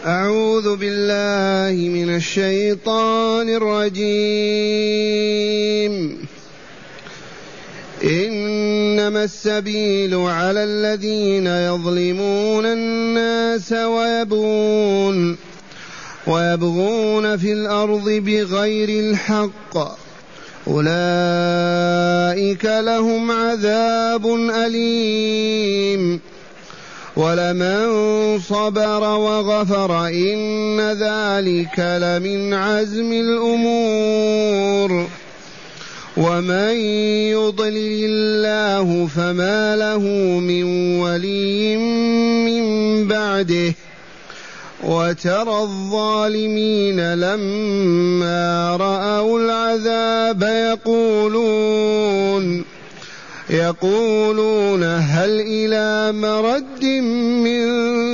أعوذ بالله من الشيطان الرجيم. إنما السبيل على الذين يظلمون الناس ويبغون في الأرض بغير الحق أولئك لهم عذاب أليم ولمن صبر وغفر إن ذلك لمن عزم الأمور ومن يضلل الله فما له من ولي من بعده وترى الظالمين لما رأوا العذاب يقولون هل إلى مرد من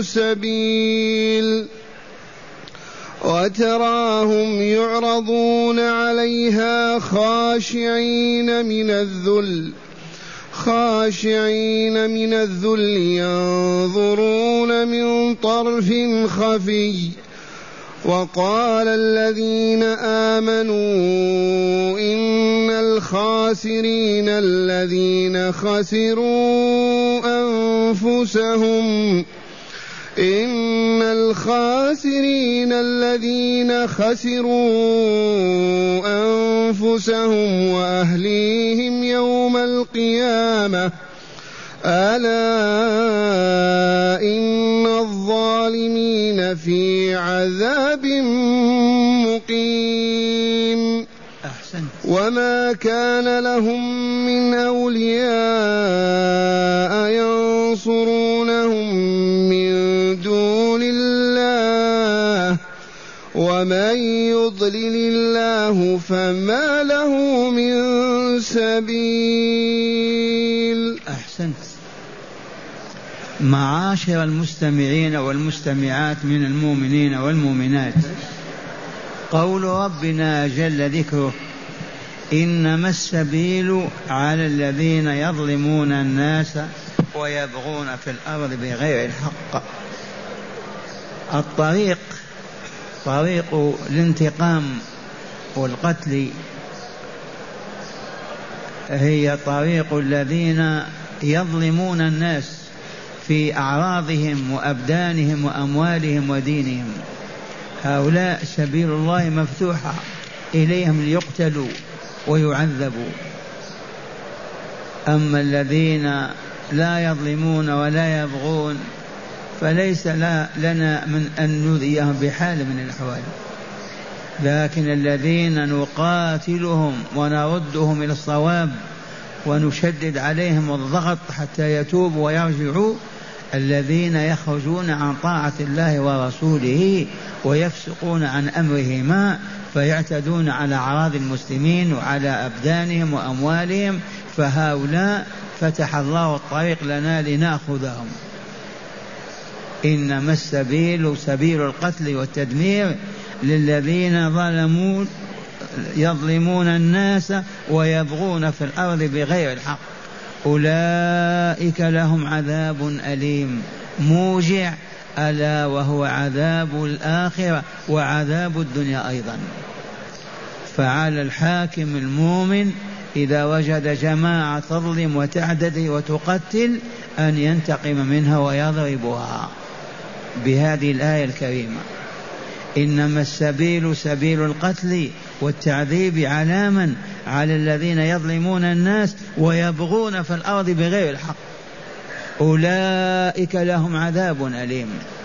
سبيل وتراهم يعرضون عليها خاشعين من الذل ينظرون من طرف خفي وقال الذين آمنوا إن الخاسرين الذين خسروا أنفسهم وأهليهم يوم القيامة ألا إن الظالمين في عذاب مقيم. وما كان لهم من أولياء ينصرونهم من دون الله ومن يضلل الله فما له من سبيل. أحسنت. معاشر المستمعين والمستمعات من المؤمنين والمؤمنات، قول ربنا جل ذكره إنما السبيل على الذين يظلمون الناس ويبغون في الأرض بغير الحق. الطريق طريق الانتقام والقتل هي طريق الذين يظلمون الناس في أعراضهم وأبدانهم وأموالهم ودينهم. هؤلاء سبيل الله مفتوحة إليهم ليقتلوا ويعذبوا. أما الذين لا يظلمون ولا يبغون فليس لنا من أن نؤذيهم بحال من الأحوال، لكن الذين نقاتلهم ونردهم إلى الصواب ونشدد عليهم الضغط حتى يتوبوا ويرجعوا، الذين يخرجون عن طاعة الله ورسوله ويفسقون عن أمرهما فيعتدون على أعراض المسلمين وعلى أبدانهم وأموالهم، فهؤلاء فتح الله الطريق لنا لنأخذهم. إنما السبيل سبيل القتل والتدمير للذين يظلمون الناس ويبغون في الأرض بغير الحق أولئك لهم عذاب أليم موجع، ألا وهو عذاب الآخرة وعذاب الدنيا أيضا. فعلى الحاكم المؤمن إذا وجد جماعة تظلم وتعتدي وتقتل أن ينتقم منها ويضربها بهذه الآية الكريمة. إنما السبيل سبيل القتل والتعذيب علاما على الذين يظلمون الناس ويبغون في الأرض بغير الحق أولئك لهم عذاب أليم.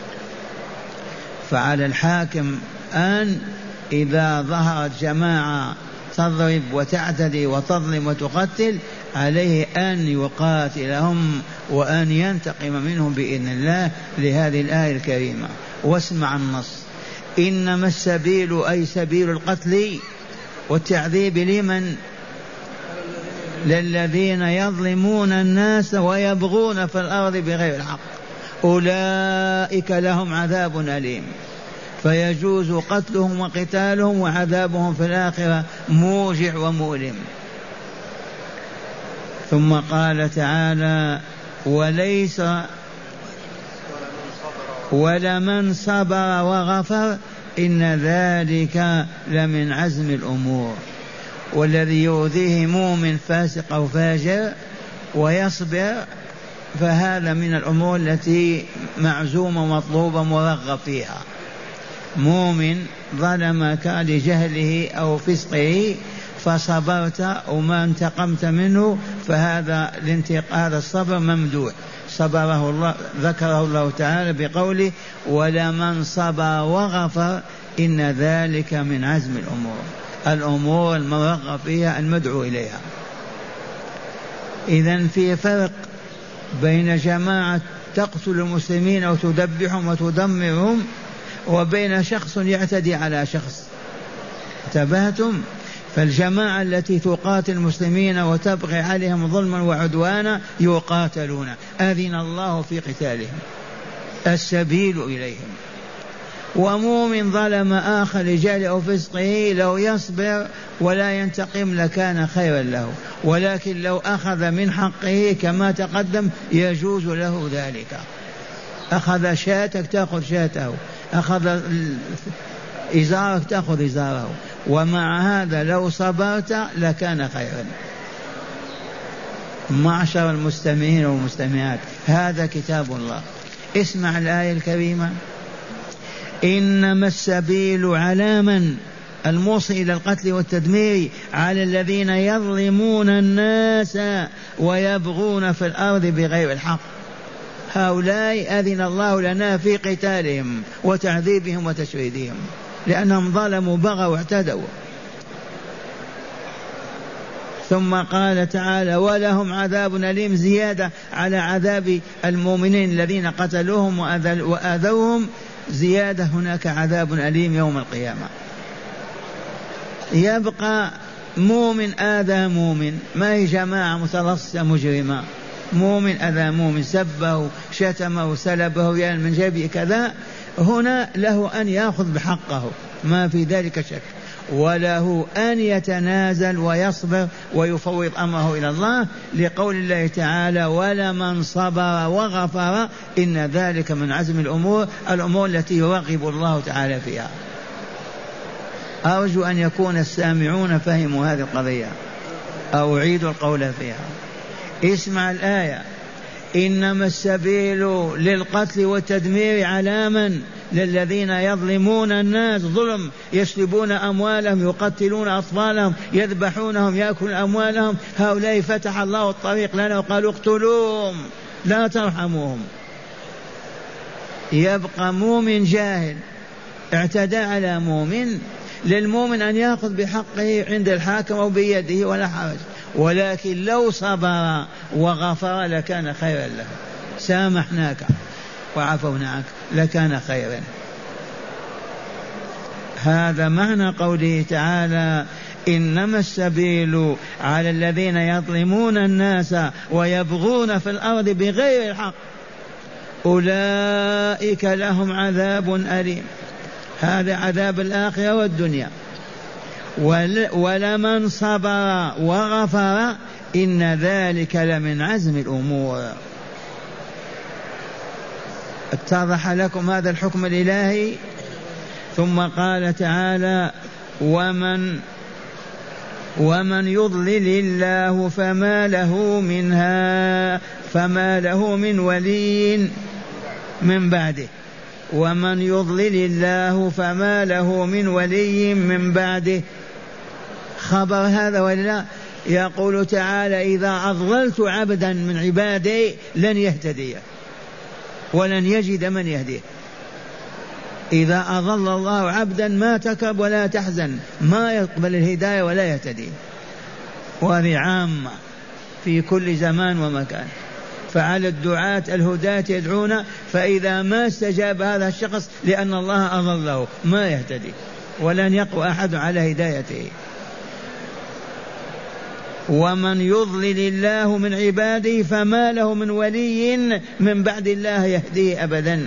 فعلى الحاكم أن إذا ظهرت جماعة تضرب وتعتدي وتظلم وتقتل عليه أن يقاتلهم وأن ينتقم منهم بإذن الله لهذه الآية الكريمة. واسمع النص: إنما السبيل أي سبيل القتل والتعذيب لمن؟ للذين يظلمون الناس ويبغون في الأرض بغير الحق أولئك لهم عذاب أليم. فيجوز قتلهم وقتالهم وعذابهم في الآخرة موجع ومؤلم. ثم قال تعالى: ولمن صبر وغفر إن ذلك لمن عزم الأمور. والذي يؤذيه مؤمن فاسق أو فاجر ويصبر فهذا من الأمور التي معزومة مطلوبة مرغب فيها. مؤمن ظلمك لجهله أو فسقه فصبرت وما انتقمت منه فهذا الصبر ممدوح. صبره الله، ذكره الله تعالى بقوله ولمن صبر وغفر إن ذلك من عزم الأمور المرغب فيها المدعو إليها. إذن في فرق بين جماعة تقتل المسلمين أو تذبحهم وتدمرهم وبين شخص يعتدي على شخص. انتبهتم؟ فالجماعة التي تقاتل المسلمين وتبغي عليهم ظلما وعدوانا يقاتلون، أذن الله في قتالهم، السبيل إليهم. ومؤمن ظلم آخر لجهل أو فسقه لو يصبر ولا ينتقم لكان خيرا له، ولكن لو أخذ من حقه كما تقدم يجوز له ذلك. أخذ شاتك تأخذ شاته، أخذ إزارك تأخذ إزاره، ومع هذا لو صبرت لكان خيرا. معشر المستمعين والمستمعات، هذا كتاب الله. اسمع الآية الكريمة: إنما السبيل على من الموصي إلى القتل والتدمير على الذين يظلمون الناس ويبغون في الأرض بغير الحق. هؤلاء أذن الله لنا في قتالهم وتعذيبهم وتشريدهم لأنهم ظلموا بغوا واعتدوا. ثم قال تعالى: ولهم عذاب أليم، زيادة على عذاب المؤمنين الذين قتلوهم وآذوهم، زيادة هناك عذاب أليم يوم القيامة. يبقى مؤمن آذى مؤمن، ما هي جماعة متلصصة مجرمة. مؤمن أذى مؤمن، سبه شتمه سلبه يعني من جيبه كذا، هنا له أن يأخذ بحقه ما في ذلك شك، وله أن يتنازل ويصبر ويفوض أمره إلى الله، لقول الله تعالى: ولمن صبر وغفر إن ذلك من عزم الأمور التي يرغب الله تعالى فيها. أرجو أن يكون السامعون فهموا هذه القضية، أو أعيد القول فيها. اسمع الآية: إنما السبيل للقتل والتدمير على من؟ للذين يظلمون الناس ظلم، يسلبون أموالهم، يقتلون أطفالهم، يذبحونهم، يأكلون أموالهم. هؤلاء فتح الله الطريق لنا وقالوا: اقتلوهم لا ترحموهم. يبقى مؤمن جاهل اعتدى على مؤمن، للمؤمن أن يأخذ بحقه عند الحاكم أو بيده ولا حرج، ولكن لو صبر وغفر لكان خيرا له. سامحناك وعفونا عنك لكان خيرا. هذا معنى قوله تعالى: إنما السبيل على الذين يظلمون الناس ويبغون في الأرض بغير الحق أولئك لهم عذاب أليم. هذا عذاب الآخرة والدنيا. ولمن صبر وغفر إن ذلك لمن عزم الأمور. اتضح لكم هذا الحكم الإلهي؟ ثم قال تعالى: ومن يضلل الله فما له من ولي من بعده. ومن يضلل الله فما له من ولي من بعده. خبر هذا ولا؟ يقول تعالى: إذا أضللت عبدا من عبادي لن يهتدي ولن يجد من يهديه. إذا أضل الله عبدا ما تكب ولا تحزن، ما يقبل الهداية ولا يهتدي. وهذه عامة في كل زمان ومكان. فعلى الدعاة الهداة يدعون، فإذا ما استجاب هذا الشخص لأن الله أضله ما يهتدي ولن يقوى أحد على هدايته. ومن يضلل الله من عباده فما له من ولي من بعد الله يهديه أبدا.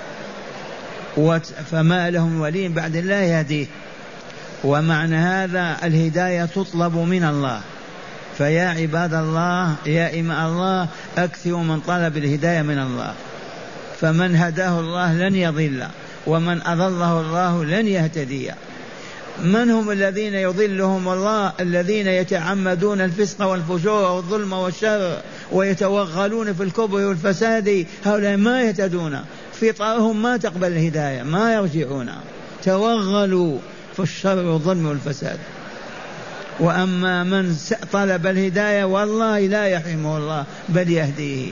فما له من ولي بعد الله يهديه. ومعنى هذا الهداية تطلب من الله. فيا عباد الله، يا إماء الله، أكثروا من طلب الهداية من الله، فمن هداه الله لن يضل ومن أضله الله لن يهتدي. من هم الذين يضلهم الله؟ الذين يتعمدون الفسق والفجور والظلم والشر ويتوغلون في الكبر والفساد، هؤلاء ما يهتدون، فطرهم ما تقبل الهداية، ما يرجعون، توغلوا في الشر والظلم والفساد. وأما من طلب الهداية والله لا يحرمه الله بل يهديه.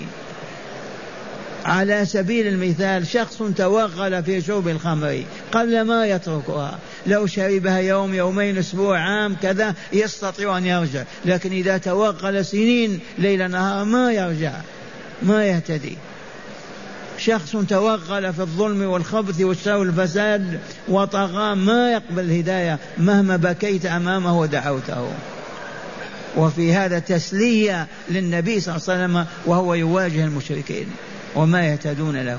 على سبيل المثال شخص توغل في شرب الخمر قبل ما يتركها، لو شربها يوم يومين أسبوع عام كذا يستطيع أن يرجع، لكن إذا توغل سنين ليل نهار ما يرجع، ما يهتدي. شخص توغل في الظلم والخبث والشر والفساد وطغى ما يقبل الهداية مهما بكيت أمامه ودعوته. وفي هذا تسلية للنبي صلى الله عليه وسلم وهو يواجه المشركين وما يهتدون له.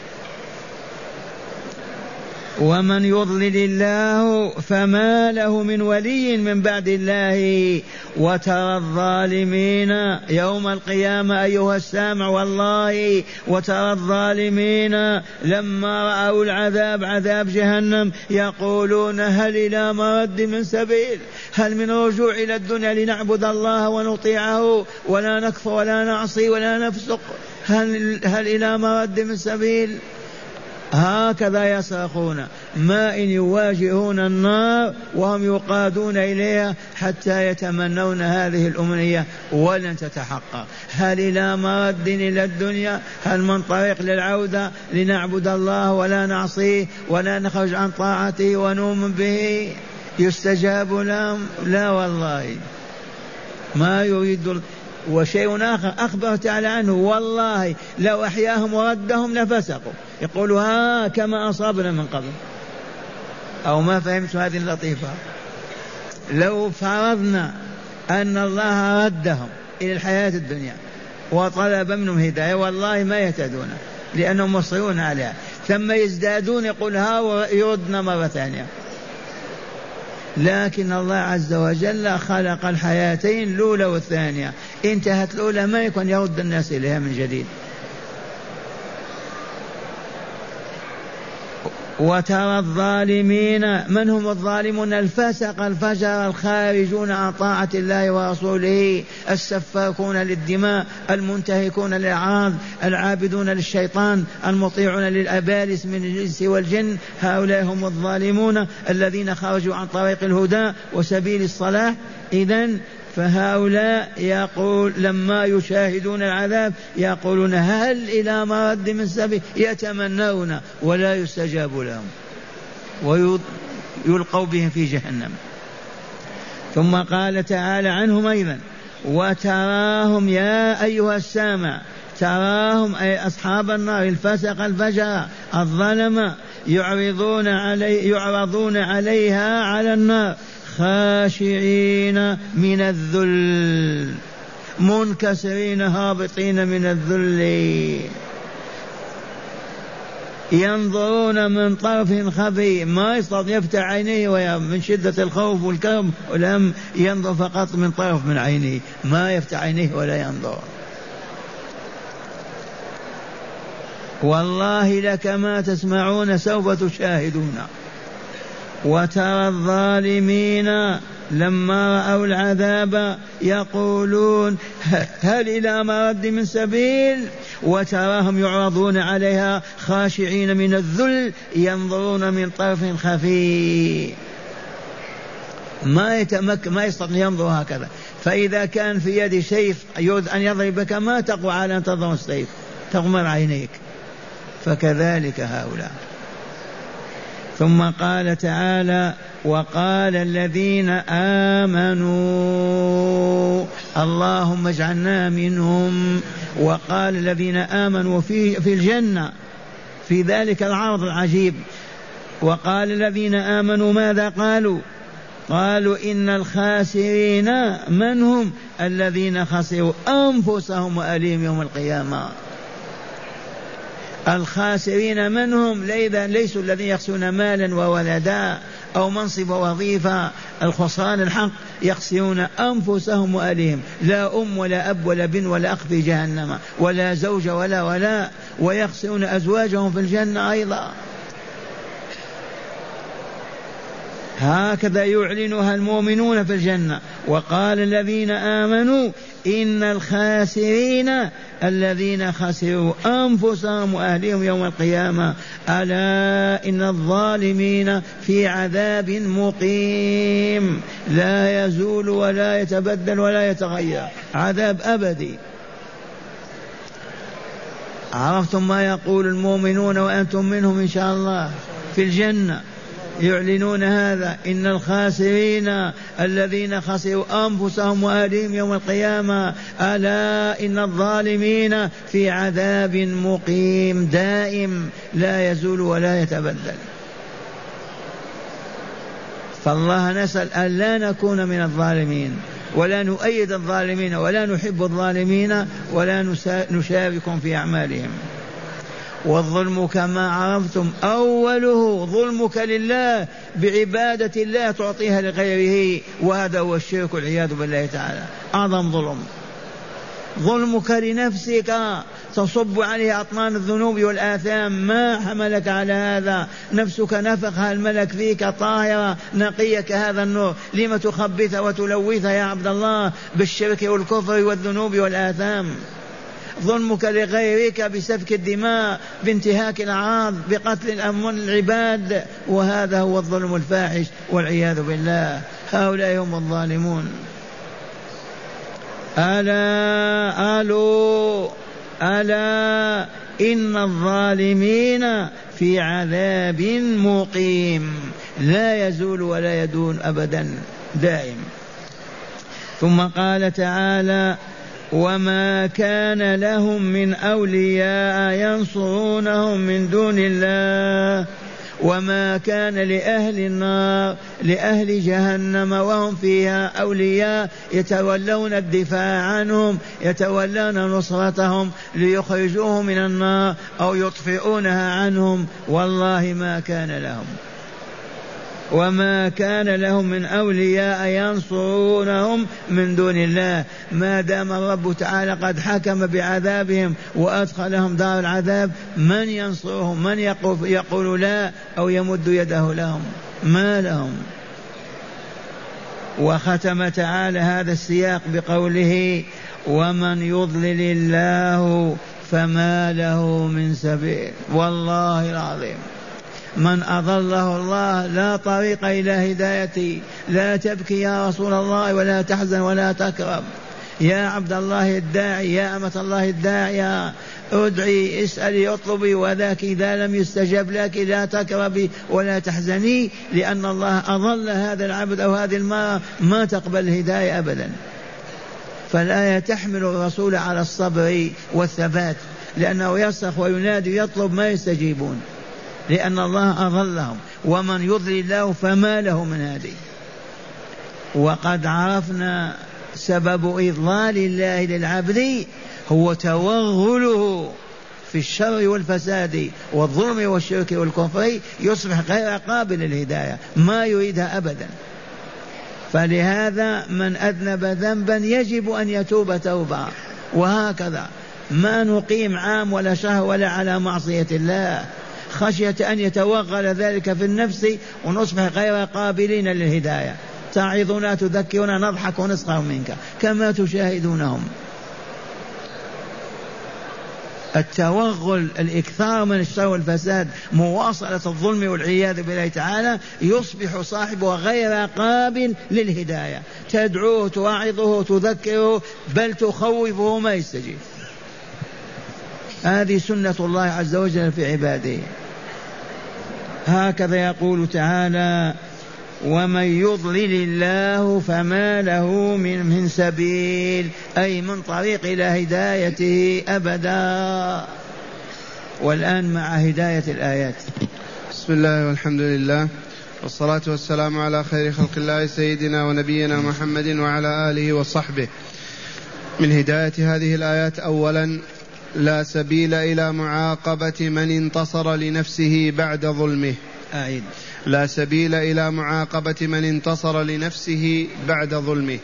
ومن يضلل الله فما له من ولي من بعد الله. وترى الظالمين يوم القيامة أيها السامع والله، وترى الظالمين لما رأوا العذاب عذاب جهنم يقولون هل إلى مرد من سبيل، هل من رجوع إلى الدنيا لنعبد الله ونطيعه ولا نكفر ولا نعصي ولا نفسق، هل إلى مرد من سبيل. هكذا يصرخون ما إن يواجهون النار وهم يقادون إليها حتى يتمنون هذه الأمنية ولن تتحقق. هل إلى مرد إلى الدنيا، هل من طريق للعودة لنعبد الله ولا نعصيه ولا نخرج عن طاعته ونؤمن به يستجاب لهم؟ لا والله ما يريد. وشيء آخر أخبر تعالى عنه والله لو أحياهم وردهم لفسقوا، يقولوا ها كما أصابنا من قبل. أو ما فهمت هذه اللطيفة؟ لو فرضنا أن الله ردهم إلى الحياة الدنيا وطلب منهم هداية والله ما يهتدون لأنهم مصرون عليها، ثم يزدادون يقول ها يردنا مرة ثانية. لكن الله عز وجل خلق الحياتين الأولى والثانية، انتهت الأولى ما يكون يرد الناس إليها من جديد. وترى الظالمين، من هم الظالمون؟ الفسق الفجر الخارجون عن طاعة الله ورسوله، السفاكون للدماء، المنتهكون للأعراض، العابدون للشيطان، المطيعون للأبالس من الإنس والجن، هؤلاء هم الظالمون الذين خرجوا عن طريق الهدى وسبيل الصلاح. إذن فهؤلاء يقول لما يشاهدون العذاب يقولون هل إلى مرد من سبيل، يتمنون ولا يستجاب لهم ويلقوا بهم في جهنم. ثم قال تعالى عنهم أيضا وتراهم يا أيها السامع، تراهم أي أصحاب النار الفسق الفجر الظلم يعرضون عليها على النار خاشعين من الذل، منكسرين هابطين من الذل، ينظرون من طرف خفي، ما يستطيع يفتح عينيه من شدة الخوف والكرب والهم، ينظر فقط من طرف من عينيه، ما يفتح عينيه ولا ينظر. والله لك ما تسمعون سوف تشاهدون. وترى الظالمين لما رأوا العذاب يقولون هل إلى مرد من سبيل، وتراهم يعرضون عليها خاشعين من الذل ينظرون من طرف خفي، ما يستطيع ينظر هكذا. فإذا كان في يد سيف يريد أن يضربك ما تقوى على أن تضع السيف، تغمر عينيك. فكذلك هؤلاء. ثم قال تعالى وقال الذين آمنوا اللهم اجعلنا منهم. وقال الذين آمنوا في الجنة في ذلك العرض العجيب. وقال الذين آمنوا ماذا قالوا؟ قالوا إن الخاسرين من هم؟ الذين خسروا أنفسهم وأهليهم يوم القيامة. الخاسرين من هم؟ ليسوا الذين يخسرون مالا وولدا أو منصب ووظيفة. الخسران الحق يخسرون أنفسهم وأهلهم، لا أم ولا أب ولا بن ولا أخ في جهنم ولا زوج ولا ويخسرون أزواجهم في الجنة أيضا. هكذا يعلنها المؤمنون في الجنة. وقال الذين آمنوا إن الخاسرين الذين خسروا أنفسهم وأهلهم يوم القيامة ألا إن الظالمين في عذاب مقيم لا يزول ولا يتبدل ولا يتغير، عذاب أبدي. عرفتم ما يقول المؤمنون وأنتم منهم إن شاء الله في الجنة، يعلنون هذا: إن الخاسرين الذين خسروا أنفسهم وأهلهم يوم القيامة ألا إن الظالمين في عذاب مقيم دائم لا يزول ولا يتبدل. فالله نسأل أن لا نكون من الظالمين ولا نؤيد الظالمين ولا نحب الظالمين ولا نشاركهم في أعمالهم. والظلم كما عرفتم أوله ظلمك لله بعبادة الله تعطيها لغيره، وهذا هو الشرك والعياذ بالله تعالى، أعظم ظلم. ظلمك لنفسك تصب عليه أطنان الذنوب والآثام، ما حملك على هذا؟ نفسك نفخها الملك فيك طاهرة نقية كهذا النور، لم تخبث وتلوث يا عبد الله بالشرك والكفر والذنوب والآثام؟ ظلمك لغيرك بسفك الدماء، بانتهاك الأعراض، بقتل الأموال العباد، وهذا هو الظلم الفاحش والعياذ بالله. هؤلاء هم الظالمون. ألا إن الظالمين في عذاب مقيم لا يزول ولا يدون أبدا دائم. ثم قال تعالى: وما كان لهم من أولياء ينصرونهم من دون الله وما كان لأهل النار لأهل جهنم وهم فيها أولياء يتولون الدفاع عنهم، يتولون نصرتهم ليخرجوهم من النار أو يطفئونها عنهم. والله ما كان لهم، وما كان لهم من أولياء ينصرونهم من دون الله. ما دام الرب تعالى قد حكم بعذابهم وأدخلهم دار العذاب، من ينصرهم؟ من يقول لا أو يمد يده لهم؟ ما لهم. وختم تعالى هذا السياق بقوله: ومن يضلل الله فما له من سبيل. والله العظيم من أضله الله لا طريق إلى هدايته. لا تبكي يا رسول الله ولا تحزن ولا تكرب. يا عبد الله الداعي، يا أمة الله الداعية، ادعي، اسألي، اطلبي، وذاك إذا لم يستجب لك لا تكربي ولا تحزني، لأن الله أضل هذا العبد أو هذه المرأة ما تقبل الهداية أبدا. فالآية تحمل الرسول على الصبر والثبات، لأنه يصرخ وينادي ويطلب ما يستجيبون، لأن الله أضلهم. ومن يضلل الله فما له من هادي. وقد عرفنا سبب إضلال الله للعبد هو توغله في الشر والفساد والظلم والشرك والكفر، يصبح غير قابل للهداية، ما يريدها أبدا. فلهذا من أذنب ذنبا يجب أن يتوب توبة، وهكذا ما نقيم عام ولا شهر ولا على معصية الله، خشية أن يتوغل ذلك في النفس ونصبح غير قابلين للهداية. تعظنا تذكرنا نضحك ونسخر منك كما تشاهدونهم. التوغل، الإكثار من الشر والفساد، مواصلة الظلم والعياذ بالله تعالى، يصبح صاحبه غير قابل للهداية. تدعوه، توعظه، تذكره، بل تخوفه ما يستجيب. هذه سنة الله عز وجل في عباده. هكذا يقول تعالى: ومن يضلل الله فما له من سبيل، أي من طريق إلى هدايته أبدا. والآن مع هداية الآيات. بسم الله والحمد لله والصلاة والسلام على خير خلق الله سيدنا ونبينا محمد وعلى آله وصحبه. من هداية هذه الآيات: أولا لا سبيل إلى معاقبة من انتصر لنفسه بعد ظلمه. أعيد. لا سبيل إلى معاقبة من انتصر لنفسه بعد ظلمه.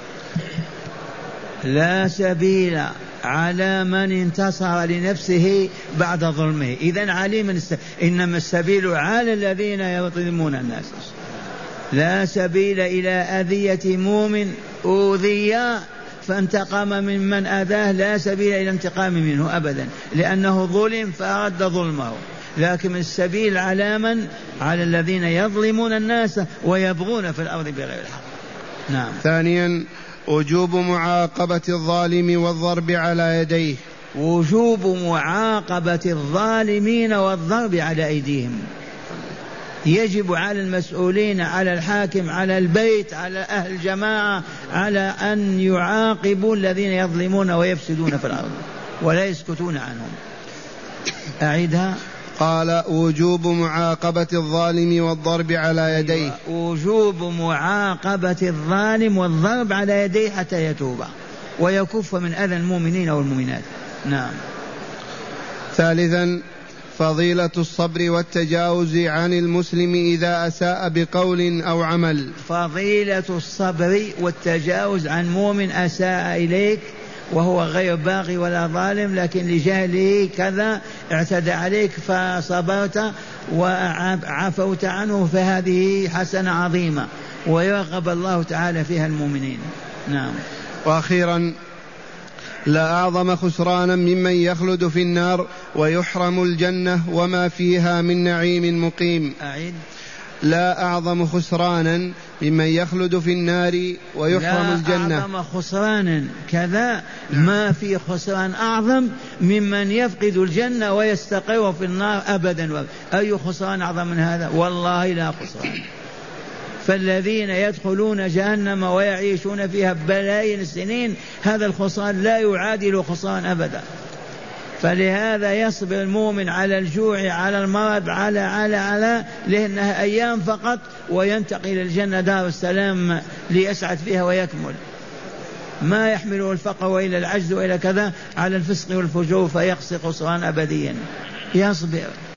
لا سبيل على من انتصر لنفسه بعد ظلمه. إذن عليم إنما السبيل على الذين يظلمون الناس. لا سبيل إلى أذية مؤمن أوذي فانتقم ممن أذاه، لا سبيل إلى انتقام منه أبدا، لأنه ظلم فأرد ظلمه. لكن السبيل على من؟ على الذين يظلمون الناس ويبغون في الأرض بغير الحق. نعم. ثانيا وجوب معاقبة الظالم والضرب على يديه. وجوب معاقبة الظالمين والضرب على أيديهم. يجب على المسؤولين، على الحاكم، على البيت، على أهل الجماعة، على أن يعاقبوا الذين يظلمون ويفسدون في الأرض ولا يسكتون عنهم. أعيدها. قال وجوب معاقبة الظالم والضرب على يديه. وجوب معاقبة الظالم والضرب على يديه حتى يتوب ويكف من أذى المؤمنين والمؤمنات. نعم. ثالثا فضيلة الصبر والتجاوز عن المسلم إذا أساء بقول أو عمل. فضيلة الصبر والتجاوز عن مؤمن أساء إليك وهو غير باغي ولا ظالم، لكن لجهله كذا اعتدى عليك فصبرت وعفوت عنه، فهذه حسنة عظيمة ويرغب الله تعالى فيها المؤمنين. نعم. وأخيرا لا أعظم خسرانا ممن يخلد في النار ويحرم الجنة وما فيها من نعيم مقيم. أعيد. لا أعظم خسرانا ممن يخلد في النار ويحرم الجنة. لا أعظم خسرانا كذا، ما في خسران أعظم ممن يفقد الجنة ويستقر في النار أبدا. أي خسران أعظم من هذا؟ والله لا خسران. فالذين يدخلون جهنم ويعيشون فيها بلايين السنين، هذا الخسران لا يعادل خسران أبدا. فلهذا يصبر المؤمن على الجوع، على المرض، على لأنها أيام فقط، وينتقل الجنة دار السلام ليسعد فيها ويكمل. ما يحمله الفقر وإلى العجز وإلى كذا على الفسق والفجور فيخسر خسران أبديا. يصبر.